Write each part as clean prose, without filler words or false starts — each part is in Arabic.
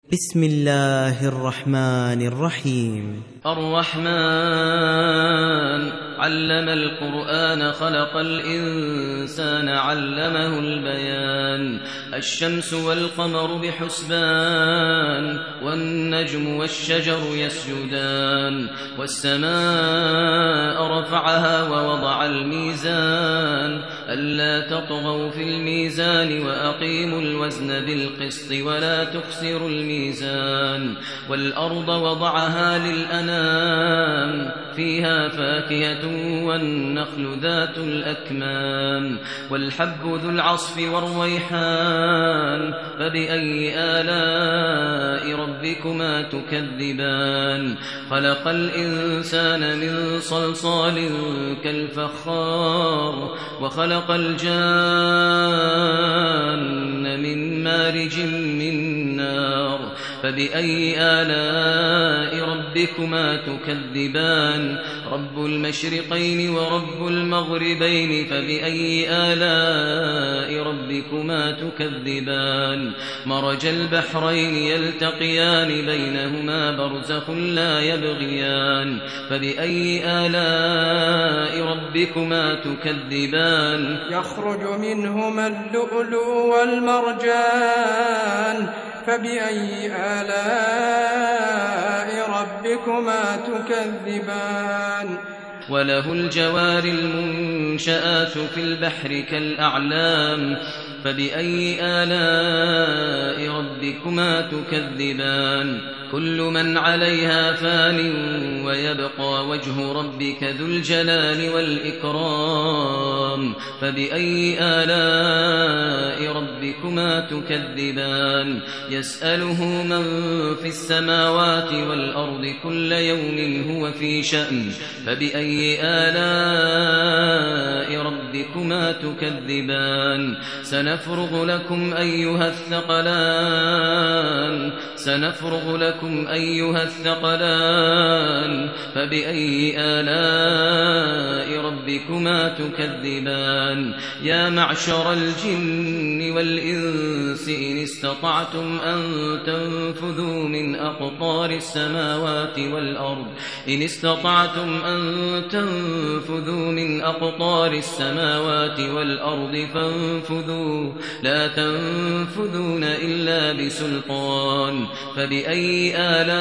بسم الله الرحمن الرحيم. الرحمن علم القرآن خلق الإنسان علمه البيان. الشمس والقمر بحسبان والنجم والشجر يسجدان والسماء رفعها ووضع الميزان ألا تطغوا في الميزان وأقيموا الوزن بالقسط ولا تخسروا الميزان. والأرض وضعها للأنام فيها فاكهة والنخل ذات الأكمام والحب ذو العصف والريحان فبأي آلاء ربكما تكذبان. خلق الإنسان من صلصال كالفخار وخلق الجان من مارج من نار فبأي آلاء ربكما تكذبان. رب المشرقين ورب المغربين فبأي آلاء ربكما تكذبان. مرج البحرين يلتقيان بينهما برزخ لا يبغيان فبأي آلاء ربكما تكذبان. يخرج منهما اللؤلؤ والمرجان فبأي آلاء ربكما تكذبان. وله الجوار المنشآت في البحر كالأعلام فبأي آلاء ربكما تكذبان. كل من عليها فان ويبقى وجه ربك ذو الجلال والإكرام فبأي آلاء ربكما تكذبان. يسأله من في السماوات والأرض كل يوم هو في شأن فبأي آلاء ربكما تكذبان. سنفرغ لكم أيها الثقلان فبأي آلاء ربكما تكذبان. يا معشر الجن والإنس إن استطعتم أن تنفذوا من أقطار السماوات والأرض فانفذوا لا تنفذون إلا بسلطان فبأي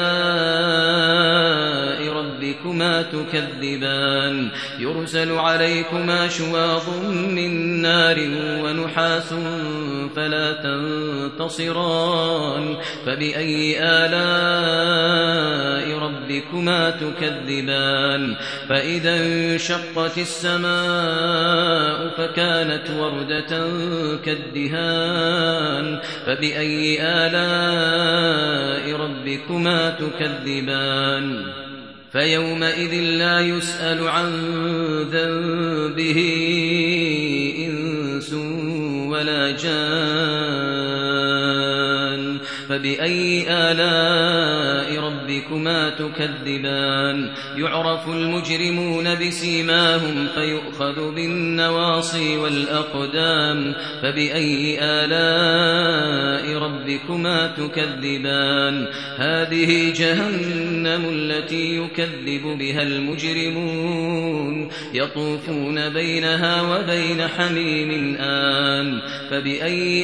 آلاء ربكما تكذبان. يرسل عليكما شواظ من نار ونحاس فلا تنتصران فبأي آلاء ربكما تكذبان. فإذا انشقت السماء فكانت وردة كالدهان فبأي آلاء ربكما تكذبان. فيومئذ لا يسأل عن ذنبه إنس ولا جان فبأي آلاء ربكما تكذبان. يعرف المجرمون بسيماهم فيؤخذ بالنواصي والأقدام فبأي آلاء ربكما تكذبان. هذه جهنم التي يكذب بها المجرمون يطوفون بينها وبين حميم آن فبأي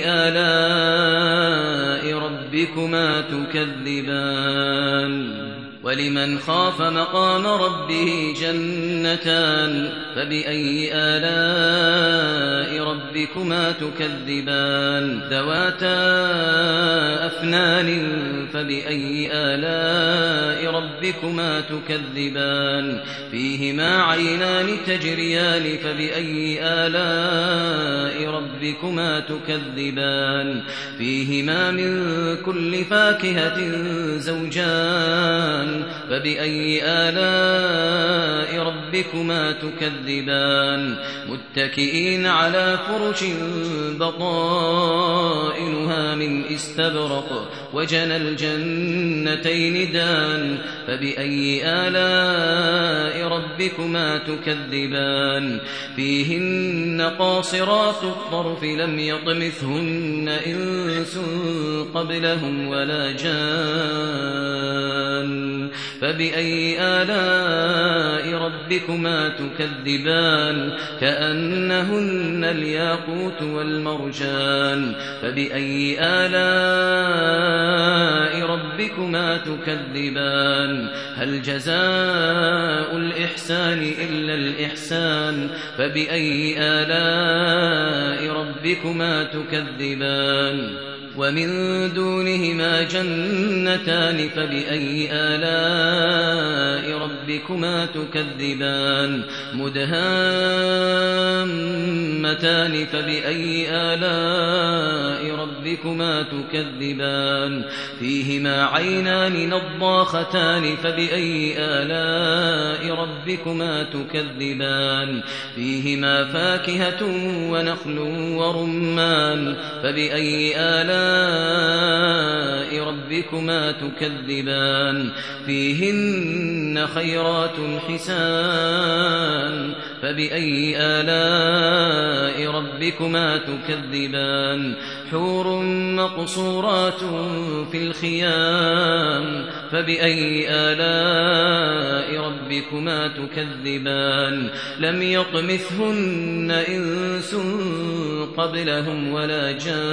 آلاء ربكما تكذبان. ولمن خاف مقام ربه جنتان فبأي آلاء ربكما تكذبان. ذواتا أفنان فبأي آلاء ربكما تكذبان. فيهما عينان تجريان فبأي آلاء ربكما تكذبان. فيهما من كل فاكهة زوجان فبأي آلاء ربكما تكذبان متكئين على فرش بطائنها من استبرق وجنى الجنتين دان فبأي آلاء ربكما تكذبان فيهن قاصرات الطرف لم يطمثهن إنس قبلهم ولا جان فبأي آلاء ربكما تكذبان كأنهن الياقوت والمرجان فبأي آلاء ربكما تكذبان هل جزاء الإحسان إلا الإحسان فبأي آلاء ربكما تكذبان ومن دونهما جنتان فبأي آلاء ربكما تكذبان مدهامتان فبأي آلاء ربكما تكذبان فيهما عينان نضاختان فبأي آلاء ربكما تكذبان فيهما فاكهة ونخل ورمان فبأي آلاء ربكما تكذبان فيهن خيرات حسان فبأي آلاء ربكما تكذبان حور مقصورات في الخيام فبأي آلاء ربكما تكذبان لم يطمثهن إنس قبلهم ولا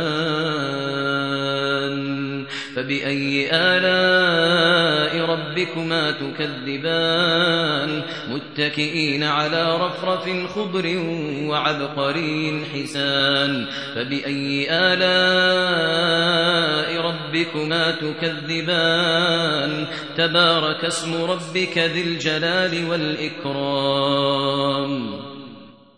جان فبأي آلاء ربكما تكذبان متكئين على رفرف خضر وعبقري حسان فبأي آلاء ربكما تكذبان تبارك اسم ربك ذي الجلال والإكرام